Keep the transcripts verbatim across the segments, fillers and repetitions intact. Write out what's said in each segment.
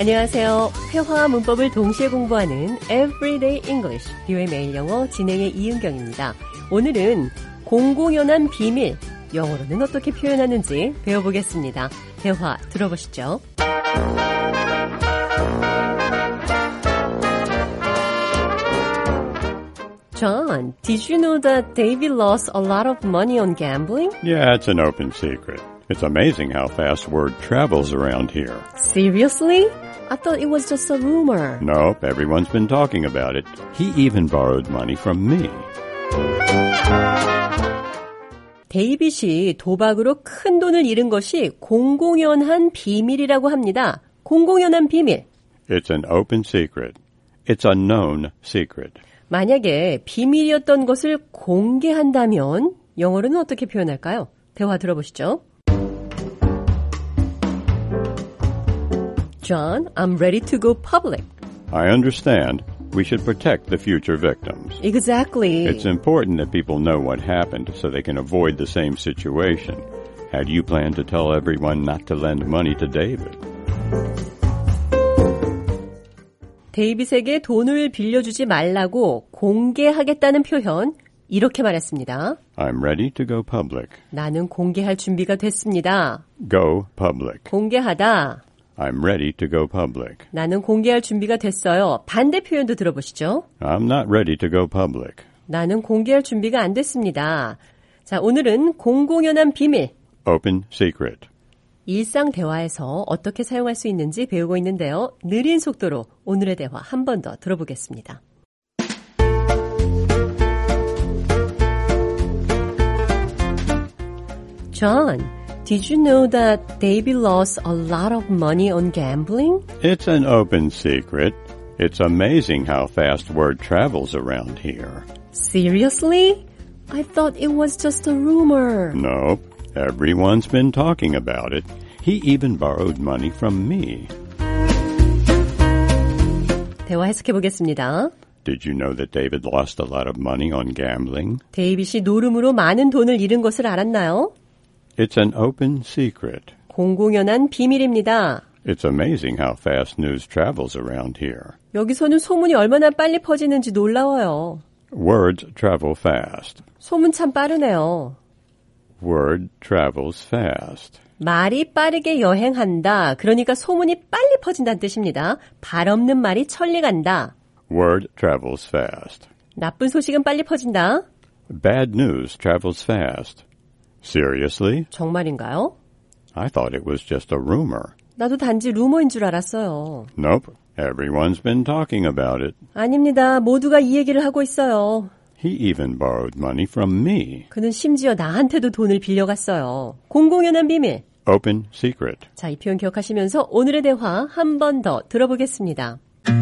안녕하세요. 회화와 문법을 동시에 공부하는 Everyday English, 비오의 매일 영어 진행의 이은경입니다. 오늘은 공공연한 비밀, 영어로는 어떻게 표현하는지 배워보겠습니다. 대화 들어보시죠. John, did you know that David lost a lot of money on gambling? Yeah, it's an open secret. It's amazing how fast word travels around here. Seriously? I thought it was just a rumor. Nope, everyone's been talking about it. He even borrowed money from me. 데이빗이 도박으로 큰 돈을 잃은 것이 공공연한 비밀이라고 합니다. 공공연한 비밀. It's an open secret. It's a known secret. 만약에 비밀이었던 것을 공개한다면 영어로는 어떻게 표현할까요? 대화 들어보시죠. John, I'm ready to go public. I understand. We should protect the future victims. Exactly. It's important that people know what happened so they can avoid the same situation. How do you plan to tell everyone not to lend money to David? 데이빗에게 돈을 빌려주지 말라고 공개하겠다는 표현, 이렇게 말했습니다. I'm ready to go public. 나는 공개할 준비가 됐습니다. Go public. 공개하다. I'm ready to go public. 나는 공개할 준비가 됐어요. 반대 표현도 들어보시죠. I'm not ready to go public. 나는 공개할 준비가 안 됐습니다. 자, 오늘은 공공연한 비밀. Open secret. 일상 대화에서 어떻게 사용할 수 있는지 배우고 있는데요. 느린 속도로 오늘의 대화 한 번 더 들어보겠습니다. John, did you know that David lost a lot of money on gambling? It's an open secret. It's amazing how fast word travels around here. Seriously? I thought it was just a rumor. Nope. Everyone's been talking about it. He even borrowed money from me. 대화 해석해 보겠습니다. Did you know that David lost a lot of money on gambling? 데이빗이 노름으로 많은 돈을 잃은 것을 알았나요? It's an open secret. 공공연한 비밀입니다. It's amazing how fast news travels around here. 여기서는 소문이 얼마나 빨리 퍼지는지 놀라워요. Words travel fast. 소문 참 빠르네요. Word travels fast. 말이 빠르게 여행한다. 그러니까 소문이 빨리 퍼진다는 뜻입니다. 발 없는 말이 천리 간다. Word travels fast. 나쁜 소식은 빨리 퍼진다. Bad news travels fast. Seriously? 정말인가요? I thought it was just a rumor. 나도 단지 루머인 줄 알았어요. Nope. Everyone's been talking about it. 아닙니다. 모두가 이 얘기를 하고 있어요. He even borrowed money from me. 그는 심지어 나한테도 돈을 빌려갔어요. 공공연한 비밀. Open secret. 자, 이 표현 기억하시면서 오늘의 대화 한 번 더 들어보겠습니다.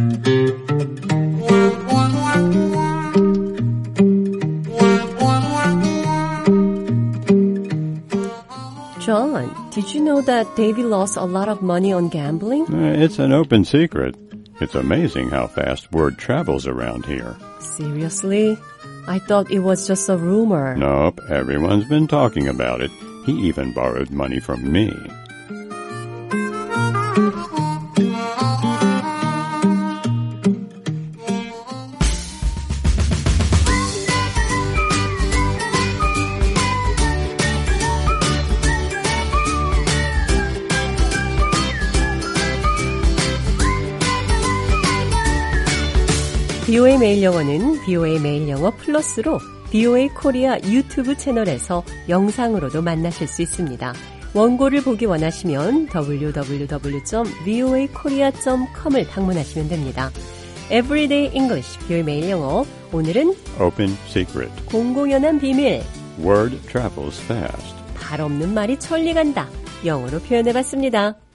John, did you know that David lost a lot of money on gambling? Uh, it's an open secret. It's amazing how fast word travels around here. Seriously? I thought it was just a rumor. Nope, everyone's been talking about it. He even borrowed money from me. 비오의 매일 영어는 비오의 매일 영어 플러스로 비오의 코리아 유튜브 채널에서 영상으로도 만나실 수 있습니다. 원고를 보기 원하시면 더블유 더블유 더블유 점 비오에이 코리아 점 컴을 방문하시면 됩니다. Everyday English, 비오의 매일 영어. 오늘은 Open secret. 공공연한 비밀. Word travels fast. 발 없는 말이 천리 간다. 영어로 표현해봤습니다.